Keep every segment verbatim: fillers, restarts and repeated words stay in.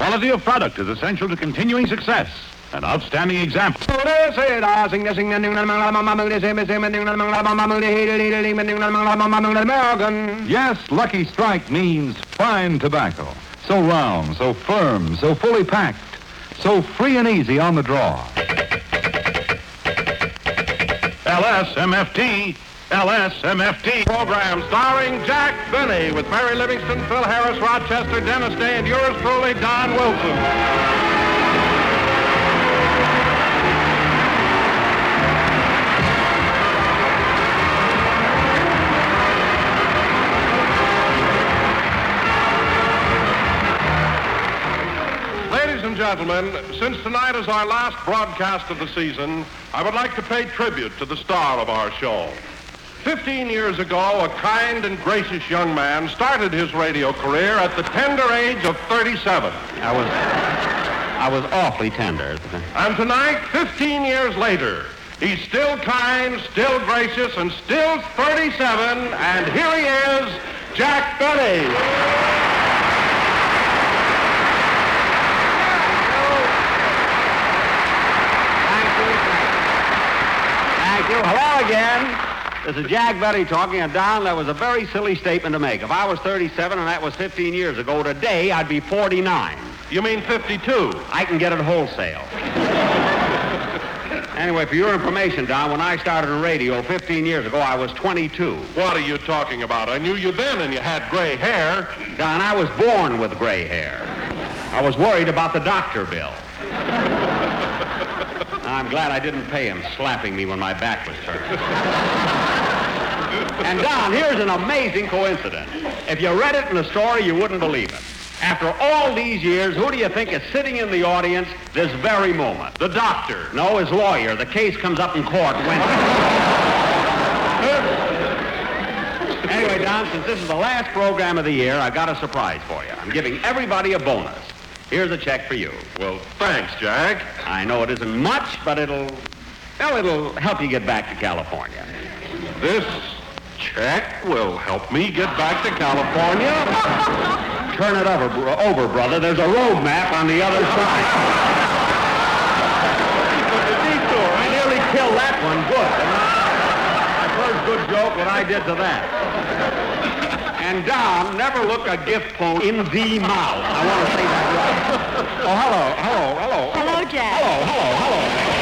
Quality of product is essential to continuing success. An outstanding example. Yes, Lucky Strike means fine tobacco. So round, so firm, so fully packed, so free and easy on the draw. L S M F T, L S M F T. Program starring Jack Benny with Mary Livingston, Phil Harris, Rochester, Dennis Day, and yours truly, Don Wilson. Ladies and gentlemen, since tonight is our last broadcast of the season, I would like to pay tribute to the star of our show. Fifteen years ago, a kind and gracious young man started his radio career at the tender age of thirty-seven. I was, I was awfully tender. And tonight, fifteen years later, he's still kind, still gracious, and still thirty-seven, and here he is, Jack Benny. Thank you. Hello again. This is Jack Benny talking, and Don, that was a very silly statement to make. If I was thirty-seven and that was fifteen years ago, today I'd be forty-nine. You mean fifty-two? I can get it wholesale. Anyway, for your information, Don, when I started in radio fifteen years ago, I was twenty-two. What are you talking about? I knew you then and you had gray hair. Don, I was born with gray hair. I was worried about the doctor bill. I'm glad I didn't pay him slapping me when my back was turned. And Don, here's an amazing coincidence. If you read it in the story, you wouldn't believe it. After all these years, who do you think is sitting in the audience this very moment? The doctor. No, his lawyer. The case comes up in court Wednesday. Anyway, Don, since this is the last program of the year, I've got a surprise for you. I'm giving everybody a bonus. Here's a check for you. Well, thanks, Jack. I know it isn't much, but it'll, well, it'll help you get back to California. This check will help me get back to California? Turn it over, bro- over, brother. There's a road map on the other side. I nearly killed that one good. My first good joke, what I did to that. And Don, never look a gift phone in the mouth. I want to say that right. Oh, hello, hello, hello. Hello, Jack. Hello, hello, hello.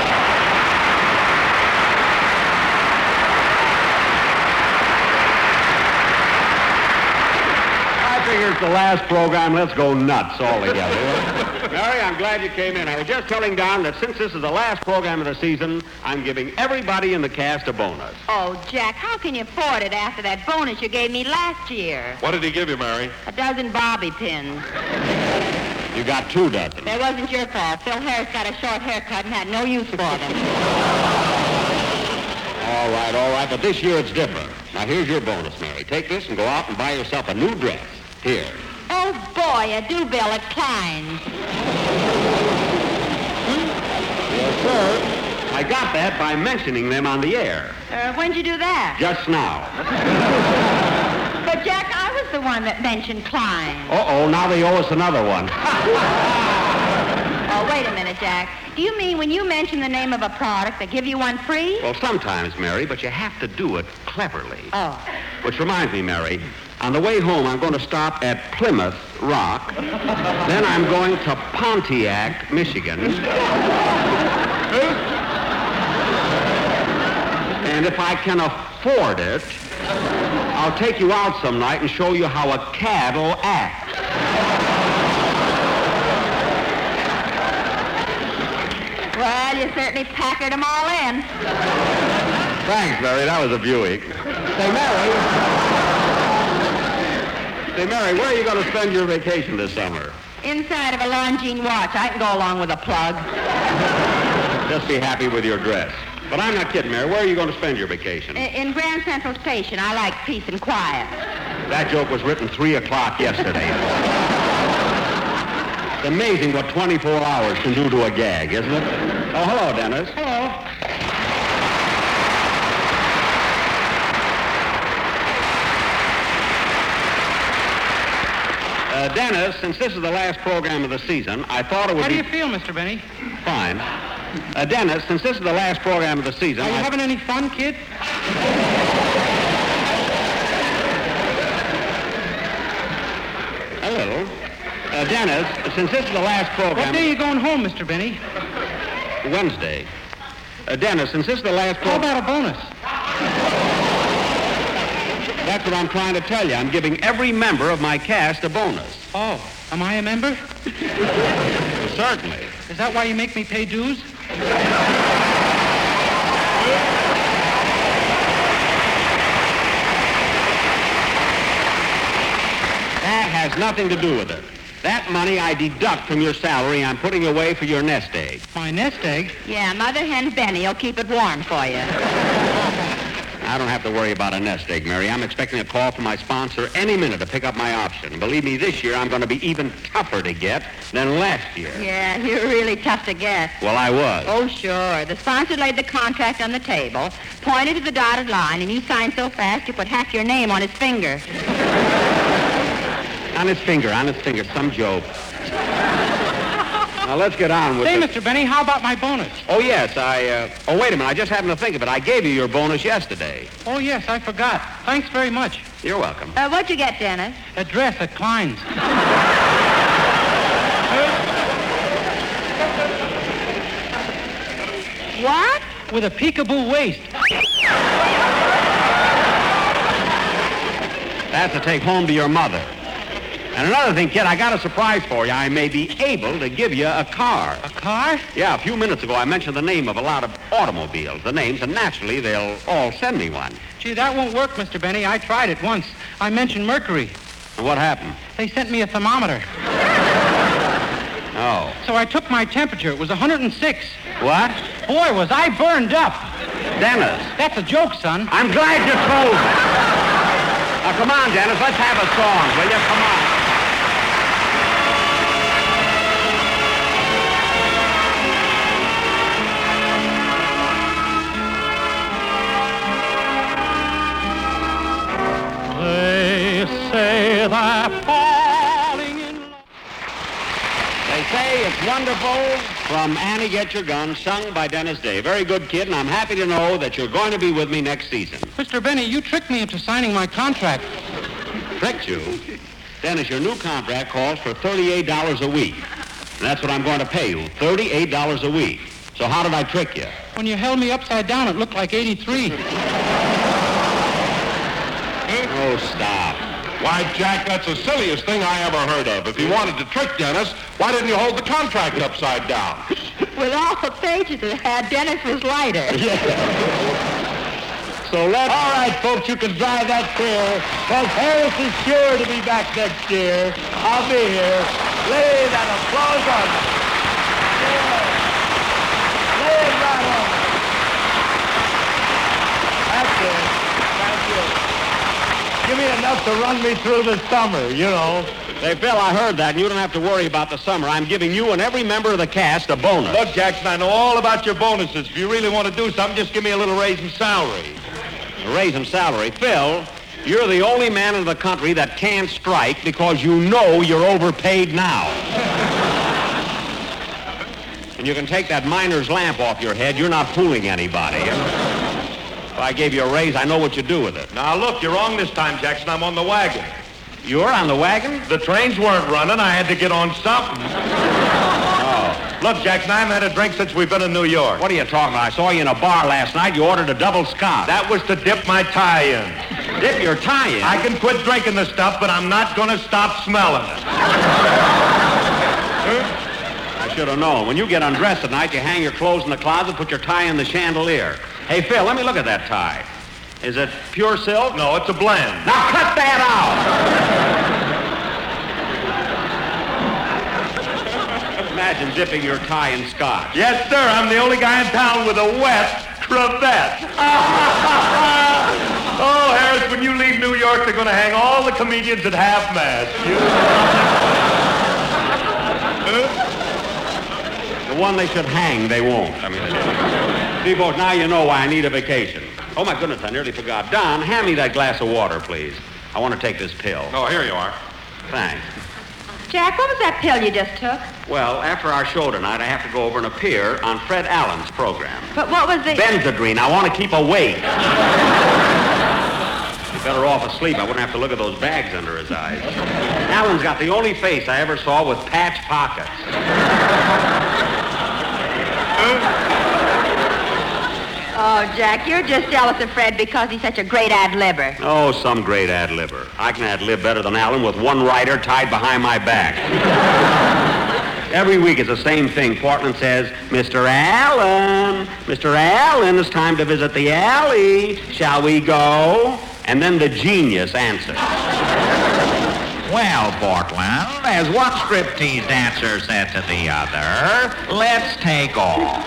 I figure it's the last program. Let's go nuts all together. Mary, I'm glad you came in. I was just telling Don that since this is the last program of the season, I'm giving everybody in the cast a bonus. Oh, Jack, how can you afford it after that bonus you gave me last year? What did he give you, Mary? A dozen bobby pins. You got two dozen. That wasn't your fault. Phil Harris got a short haircut and had no use for them. All right, all right, but this year it's different. Now, here's your bonus, Mary. Take this and go out and buy yourself a new dress. Here. Oh, boy, a do-bill at Klein's. Yes, sir. I got that by mentioning them on the air. Uh, when'd you do that? Just now. But, Jack, I was the one that mentioned Klein's. Uh-oh, now they owe us another one. Oh, wait a minute, Jack. Do you mean when you mention the name of a product, they give you one free? Well, sometimes, Mary, but you have to do it cleverly. Oh. Which reminds me, Mary, on the way home, I'm going to stop at Plymouth Rock. Then I'm going to Pontiac, Michigan. And if I can afford it, I'll take you out some night and show you how a cat'll act. Well, you certainly packered them all in. Thanks, Mary. That was a Buick. Say, Mary. Say, Mary, where are you going to spend your vacation this summer? Inside of a Longines watch. I can go along with a plug. Just be happy with your dress. But I'm not kidding, Mary. Where are you going to spend your vacation? In, in Grand Central Station. I like peace and quiet. That joke was written three o'clock yesterday. It's amazing what twenty-four hours can do to a gag, isn't it? Oh, hello, Dennis. Hello. Uh, Dennis, since this is the last program of the season, I thought it would How do be... you feel, Mister Benny? Fine. Uh, Dennis, since this is the last program of the season... Are you I... having any fun, kid? A little. Uh, Dennis, since this is the last program... What day are you going home, Mister Benny? Wednesday. Uh, Dennis, since this is the last How program... about a bonus? That's what I'm trying to tell you. I'm giving every member of my cast a bonus. Oh, am I a member? Certainly. Is that why you make me pay dues? That has nothing to do with it. That money I deduct from your salary I'm putting away for your nest egg. My nest egg? Yeah, Mother Hen Benny will keep it warm for you. I don't have to worry about a nest egg, Mary. I'm expecting a call from my sponsor any minute to pick up my option. Believe me, this year I'm going to be even tougher to get than last year. Yeah, you're really tough to get. Well, I was. Oh, sure. The sponsor laid the contract on the table, pointed to the dotted line, and you signed so fast you put half your name on his finger. On his finger, on his finger. Some joke. Now, let's get on with Say, the... Mister Benny, how about my bonus? Oh, yes, I... Uh... Oh, wait a minute. I just happened to think of it. I gave you your bonus yesterday. Oh, yes, I forgot. Thanks very much. You're welcome. Uh, what'd you get, Dennis? A dress at Klein's. What? With a peekaboo waist. That's to take home to your mother. And another thing, kid, I got a surprise for you. I may be able to give you a car. A car? Yeah, a few minutes ago I mentioned the name of a lot of automobiles, the names, and naturally they'll all send me one. Gee, that won't work, Mister Benny. I tried it once. I mentioned mercury. And what happened? They sent me a thermometer. Oh. So I took my temperature. It was one hundred six. What? Boy, was I burned up. Dennis. That's a joke, son. I'm glad you told me. Now, come on, Dennis. Let's have a song, will you? Come on. They say they're falling in love. They say it's wonderful from Annie Get Your Gun, sung by Dennis Day. Very good, kid, and I'm happy to know that you're going to be with me next season. Mister Benny, you tricked me into signing my contract. Tricked you? Dennis, your new contract calls for thirty-eight dollars a week. And that's what I'm going to pay you, thirty-eight dollars a week. So how did I trick you? When you held me upside down, it looked like eighty-three. Oh, stop. Why, Jack, that's the silliest thing I ever heard of. If you wanted to trick Dennis, why didn't you hold the contract upside down? With all the pages it had, Dennis was lighter. So let's... All right, folks, you can dry that clear, because Harris is sure to be back next year. I'll be here. Lay that applause on me. Yeah. Lay it right on me. That's it. Thank you. Give me enough to run me through the summer, you know. Say, Phil, I heard that, and you don't have to worry about the summer. I'm giving you and every member of the cast a bonus. Look, Jackson, I know all about your bonuses. If you really want to do something, just give me a little raise in salary. A raise in salary. Phil, you're the only man in the country that can't strike because you know you're overpaid now. And you can take that miner's lamp off your head. You're not fooling anybody. If I gave you a raise, I know what you'd do with it. Now, look, you're wrong this time, Jackson. I'm on the wagon. You're on the wagon? The trains weren't running. I had to get on something. Oh. Look, Jackson, I haven't had a drink since we've been in New York. What are you talking about? I saw you in a bar last night. You ordered a double scotch. That was to dip my tie in. Dip your tie in? I can quit drinking the stuff, but I'm not going to stop smelling it. I should have known. When you get undressed at night, you hang your clothes in the closet, put your tie in the chandelier. Hey, Phil, let me look at that tie. Is it pure silk? No, it's a blend. Now cut that out! Imagine dipping your tie in scotch. Yes, sir. I'm the only guy in town with a wet cravat. Oh, Harris, when you leave New York, they're going to hang all the comedians at half-mast. The one they should hang, they won't. I mean, see, folks, now you know why I need a vacation. Oh, my goodness, I nearly forgot. Don, hand me that glass of water, please. I want to take this pill. Oh, here you are. Thanks. Jack, what was that pill you just took? Well, after our show tonight, I have to go over and appear on Fred Allen's program. But what was the... Benzedrine. I want to keep awake. You're better off asleep. I wouldn't have to look at those bags under his eyes. Allen's got the only face I ever saw with patch pockets. Oh, Jack, you're just jealous of Fred because he's such a great ad-libber. Oh, some great ad-libber. I can ad-lib better than Allen with one writer tied behind my back. Every week it's the same thing. Portland says, Mister Allen, Mister Allen, it's time to visit the alley. Shall we go? And then the genius answers. Well, Portland, as one striptease dancer said to the other, let's take off.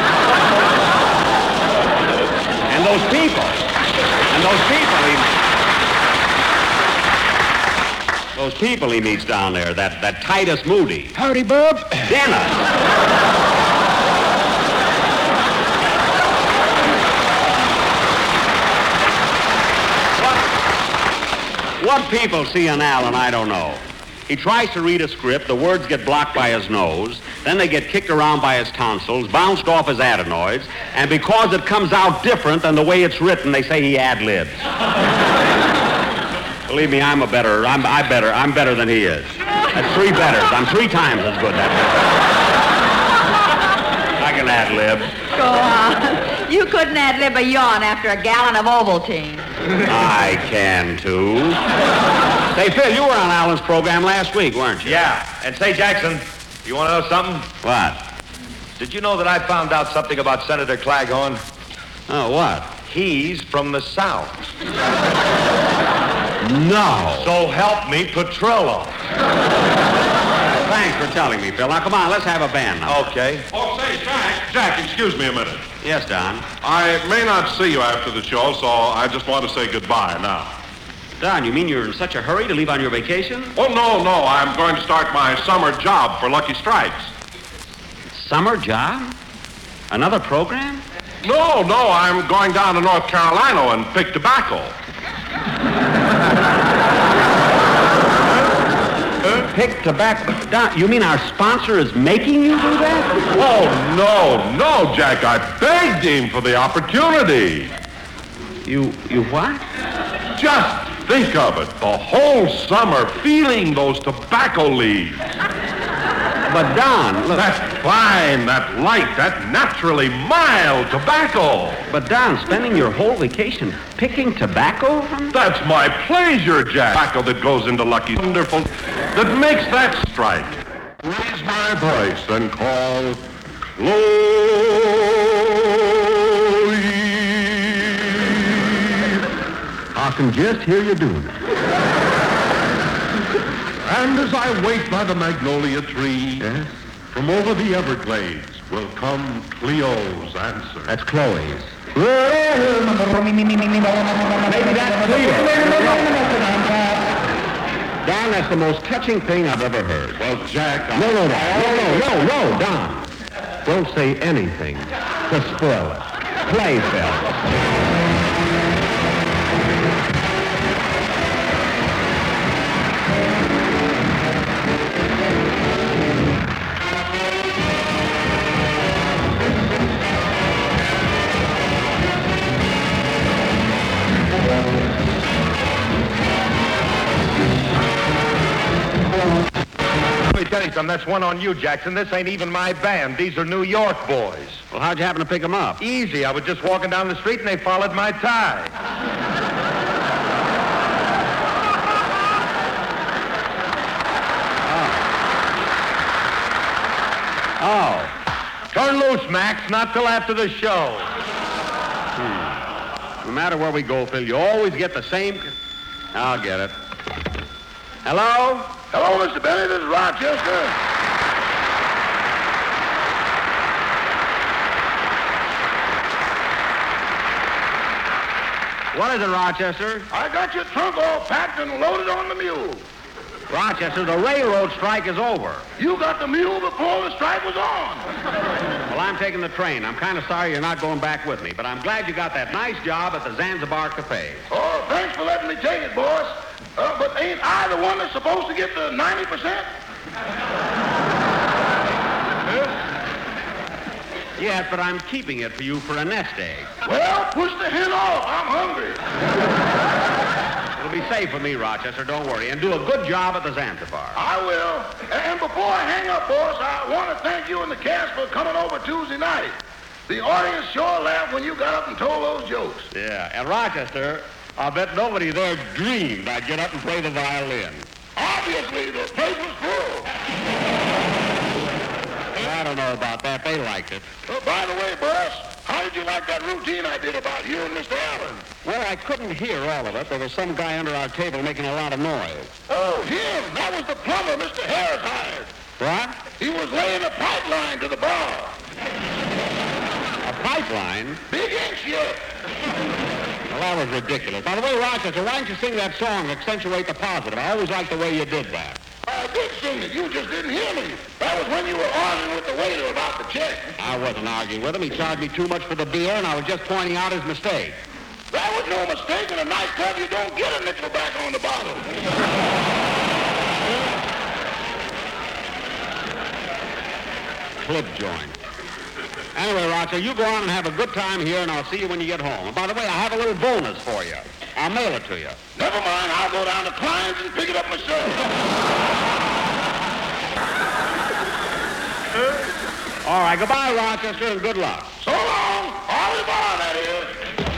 And those people, and those people he, those people he meets down there, that, that Titus Moody. Howdy, bub. Dennis. What, what people see in Allen, I don't know. He tries to read a script, the words get blocked by his nose, then they get kicked around by his tonsils, bounced off his adenoids, and because it comes out different than the way it's written, they say he ad-libs. Believe me, I'm a better, I'm, I better, I'm better than he is. That's three betters. I'm three times as good. That's I can ad-lib. Go on. You couldn't ad-lib a yawn after a gallon of Ovaltine. I can, too. Say, Phil, you were on Allen's program last week, weren't you? Yeah. And say, Jackson, you want to know something? What? Did you know that I found out something about Senator Claghorn? Oh, what? He's from the South. No. So help me, Petrillo. Thanks for telling me, Phil. Now, come on, let's have a band now. Okay. Oh, say, Jack, Jack, excuse me a minute. Yes, Don. I may not see you after the show, so I just want to say goodbye now. Don, you mean you're in such a hurry to leave on your vacation? Oh, no, no, I'm going to start my summer job for Lucky Strikes. Summer job? Another program? No, no, I'm going down to North Carolina and pick tobacco. Pick tobacco. Don, you mean our sponsor is making you do that? Oh, no, no, Jack, I begged him for the opportunity. You, you what? Just think of it, the whole summer feeling those tobacco leaves. But Don, look. That fine, that light, that naturally mild tobacco. But Don, spending your whole vacation picking tobacco? That's my pleasure, Jack. Tobacco that goes into Lucky, wonderful, that makes that strike. Raise my voice and call, Chloe. I can just hear you doing it. And as I wait by the magnolia tree, Yes? from over the Everglades will come Cleo's answer. That's Chloe's. Maybe that's Cleo. Don, that's the most touching thing I've ever heard. Well, Jack, I... No, no, no, no, no, no, Don. Don't say anything to spoil it. Play, Phil. Let me tell you something. That's one on you, Jackson. This ain't even my band. These are New York boys. Well, how'd you happen to pick them up? Easy. I was just walking down the street and they followed my tie. Oh. Turn loose, Max. Not till after the show. Hmm. No matter where we go, Phil, you always get the same... I'll get it. Hello? Hello, Mister Benny. This is Rochester. What is it, Rochester? I got your trunk all packed and loaded on the mule. Rochester, the railroad strike is over. You got the mule before the strike was on. Well, I'm taking the train. I'm kind of sorry you're not going back with me, but I'm glad you got that nice job at the Zanzibar Cafe. Oh, thanks for letting me take it, boss. Uh, but ain't I the one that's supposed to get the ninety percent? Yes, but I'm keeping it for you for a nest egg. Well, push the hen off. I'm hungry. It'll be safe for me, Rochester, don't worry. And do a good job at the Zanzibar. I will. And before I hang up, boss, I want to thank you and the cast for coming over Tuesday night. The audience sure laughed when you got up and told those jokes. Yeah, and Rochester, I bet nobody there dreamed I'd get up and play the violin. Obviously, the place was full. I don't know about that. They liked it. Uh, by the way, boss, how did you like that routine I did about you and Mister Allen? Well, I couldn't hear all of it. There was some guy under our table making a lot of noise. Oh, him. That was the plumber Mister Harris hired. What? He was laying a pipeline to the bar. A pipeline? Big inch yet. Well, that was ridiculous. By the way, Rochester, why don't you sing that song, Accentuate the Positive? I always liked the way you did that. I did sing it. You just didn't hear me. That was when you were arguing with the waiter about the check. I wasn't arguing with him. He charged me too much for the beer, and I was just pointing out his mistake. That was no mistake. In a nightclub, you don't get a nickel back on the bottle. Clip joint. Anyway, Roger, you go on and have a good time here, and I'll see you when you get home. And by the way, I have a little bonus for you. I'll mail it to you. Never mind. I'll go down to Klein's and pick it up myself. All right, goodbye, Rochester, and good luck. So long. Au revoir, that is.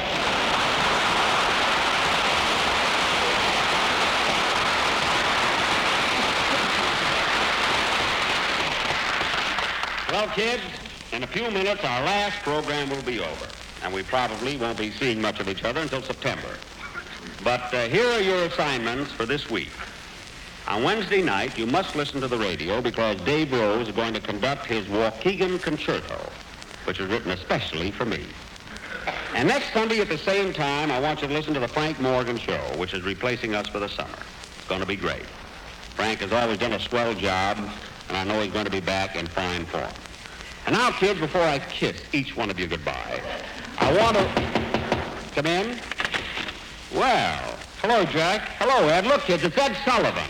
Well, kids, in a few minutes, our last program will be over, and we probably won't be seeing much of each other until September. But uh, here are your assignments for this week. On Wednesday night, you must listen to the radio because Dave Rose is going to conduct his Waukegan Concerto, which is written especially for me. And next Sunday at the same time, I want you to listen to the Frank Morgan Show, which is replacing us for the summer. It's going to be great. Frank has always done a swell job, and I know he's going to be back in fine form. And now, kids, before I kiss each one of you goodbye, I want to... Come in? Well, hello, Jack. Hello, Ed. Look, kids, it's Ed Sullivan.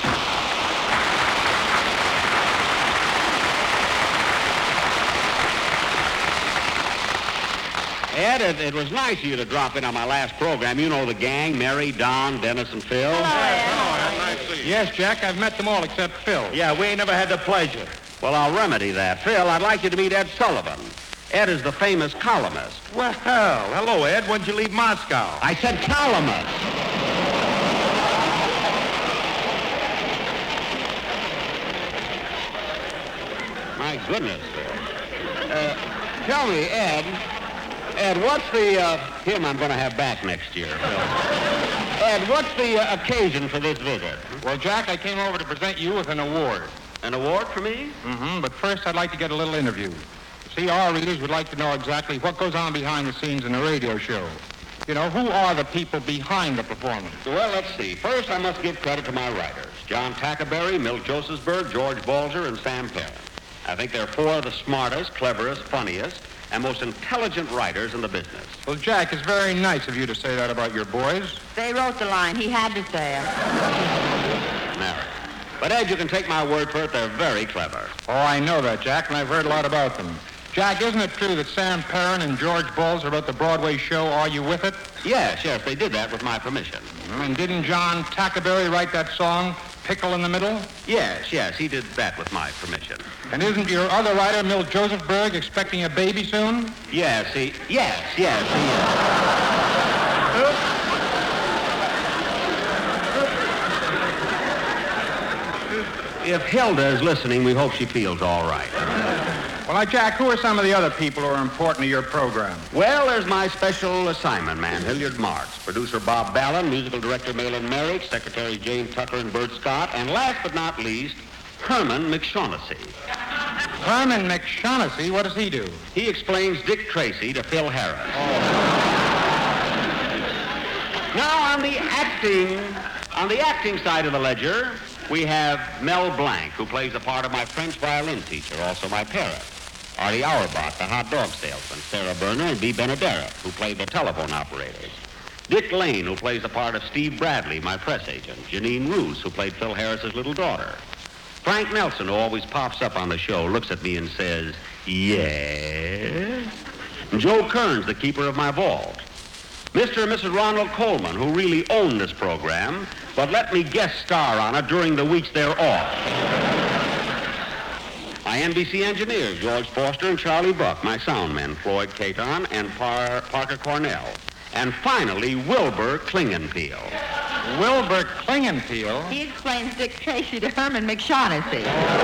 Ed, it, it was nice of you to drop in on my last program. You know the gang, Mary, Don, Dennis, and Phil. Hello, Ed. Nice to see you. Yes, Jack, I've met them all except Phil. Yeah, we ain't never had the pleasure. Well, I'll remedy that. Phil, I'd like you to meet Ed Sullivan. Ed is the famous columnist. Well, hello, Ed. When'd you leave Moscow? I said columnist. My goodness, Phil. Uh, tell me, Ed, Ed, what's the, uh, him I'm going to have back next year, Phil. Ed, what's the uh, occasion for this visit? Well, Jack, I came over to present you with an award. An award for me? Mm-hmm, but first I'd like to get a little interview. See, our readers would like to know exactly what goes on behind the scenes in a radio show. You know, who are the people behind the performance? Well, let's see. First, I must give credit to my writers. John Tackerberry, Milt Josephsberg, George Balzer, and Sam Perrin. I think they're four of the smartest, cleverest, funniest, and most intelligent writers in the business. Well, Jack, it's very nice of you to say that about your boys. They wrote the line. He had to say it. Now, but Ed, you can take my word for it, they're very clever. Oh, I know that, Jack, and I've heard a lot about them. Jack, isn't it true that Sam Perrin and George Balzer wrote the Broadway show Are You With It? Yes, yes, they did that with my permission. And didn't John Tackerberry write that song, Pickle in the Middle? Yes, yes, he did that with my permission. And isn't your other writer, Milt Josephsberg, expecting a baby soon? Yes, he, yes, yes, he is. If Hilda is listening, we hope she feels all right. Well, now, Jack, who are some of the other people who are important to your program? Well, there's my special assignment man, Hilliard Marks, producer Bob Ballin, musical director Malin Merrick, secretary Jane Tucker and Bert Scott, and last but not least, Herman McShaughnessy. Herman McShaughnessy? What does he do? He explains Dick Tracy to Phil Harris. Oh. Now, on the acting, on the acting side of the ledger, we have Mel Blanc, who plays the part of my French violin teacher, also my parent. Artie Auerbach, the hot dog salesman. Sarah Berner and Bea Benaderet, who play the telephone operators. Dick Lane, who plays the part of Steve Bradley, my press agent. Janine Roos, who played Phil Harris's little daughter. Frank Nelson, who always pops up on the show, looks at me and says, yes? And Joe Kearns, the keeper of my vault. Mister and Missus Ronald Coleman, who really own this program, but let me guest star on it during the weeks they're off. My N B C engineers, George Foster and Charlie Buck. My sound men, Floyd Caton and Par- Parker Cornell. And finally, Wilbur Klingenpeel. Wilbur Klingenpeel? He explains Dick Tracy to Herman McShaughnessy.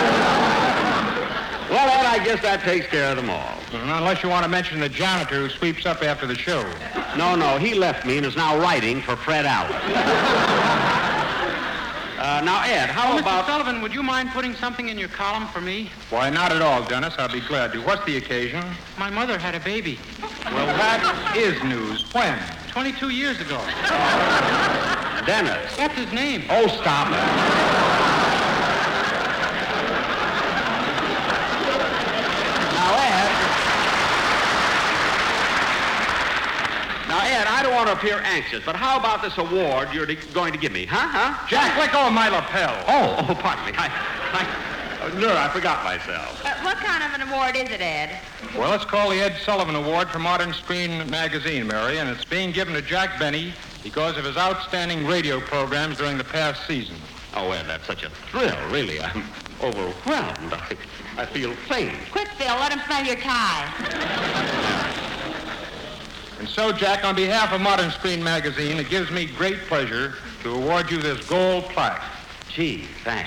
Well, Ed, I guess that takes care of them all. Well, unless you want to mention the janitor who sweeps up after the show. No, no, he left me and is now writing for Fred Allen. uh, now, Ed, how oh, about... Mister Sullivan, would you mind putting something in your column for me? Why, not at all, Dennis. I'll be glad to. What's the occasion? My mother had a baby. Well, that is news. When? twenty-two years ago. Dennis. What's his name? Oh, stop it. Now, Ed... Now, Ed, I don't want to appear anxious, but how about this award you're de- going to give me, huh? Huh? Jack, let go of my lapel. Oh, oh, pardon me. I, I, oh, no, I forgot myself. Uh, what kind of an award is it, Ed? Well, it's called the Ed Sullivan Award for Modern Screen Magazine, Mary, and it's being given to Jack Benny because of his outstanding radio programs during the past season. Oh, Ed, that's such a thrill, really. I'm overwhelmed. I, I feel faint. Quick, Phil, let him smell your tie. And so, Jack, on behalf of Modern Screen Magazine, it gives me great pleasure to award you this gold plaque. Gee, thanks.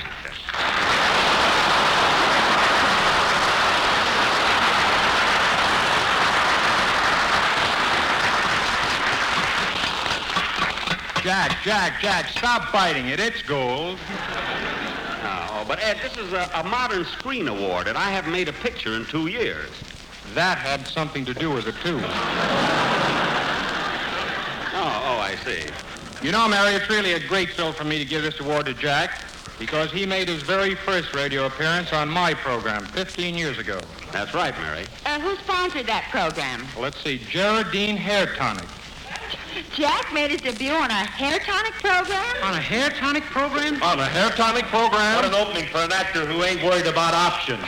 Jack, Jack, Jack, stop biting it. It's gold. Oh, but Ed, this is a, a Modern Screen Award, and I haven't made a picture in two years. That had something to do with it, too. Oh, oh, I see. You know, Mary, it's really a great thrill for me to give this award to Jack because he made his very first radio appearance on my program fifteen years ago. That's right, Mary. Uh, who sponsored that program? Well, let's see, Geraldine Hair Tonic. Jack made his debut on a hair tonic program? On a hair tonic program? On a hair tonic program? What an opening for an actor who ain't worried about options.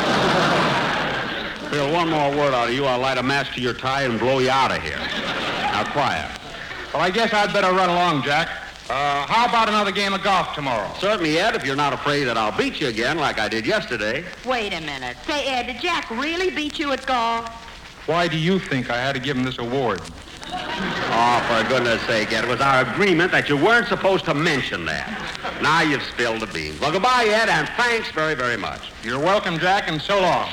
Phil, one more word out of you, I'll light a match to your tie and blow you out of here. Now, quiet. Well, I guess I'd better run along, Jack. Uh, how about another game of golf tomorrow? Certainly, Ed, if you're not afraid that I'll beat you again like I did yesterday. Wait a minute. Say, Ed, did Jack really beat you at golf? Why do you think I had to give him this award? Oh, for goodness sake, Ed, it was our agreement that you weren't supposed to mention that. Now you've spilled the beans. Well, goodbye, Ed, and thanks very, very much. You're welcome, Jack, and so long.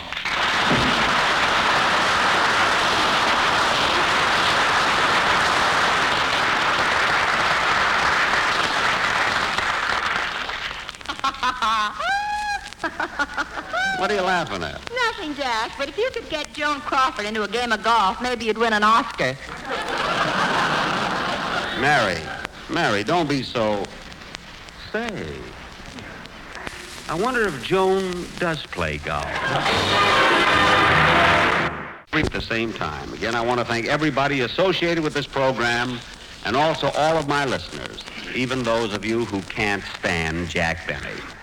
What are you laughing at? Nothing, Jack, but if you could get Joan Crawford into a game of golf, maybe you'd win an Oscar. Mary, Mary, don't be so... Say, I wonder if Joan does play golf. At the same time, again, I want to thank everybody associated with this program and also all of my listeners, even those of you who can't stand Jack Benny.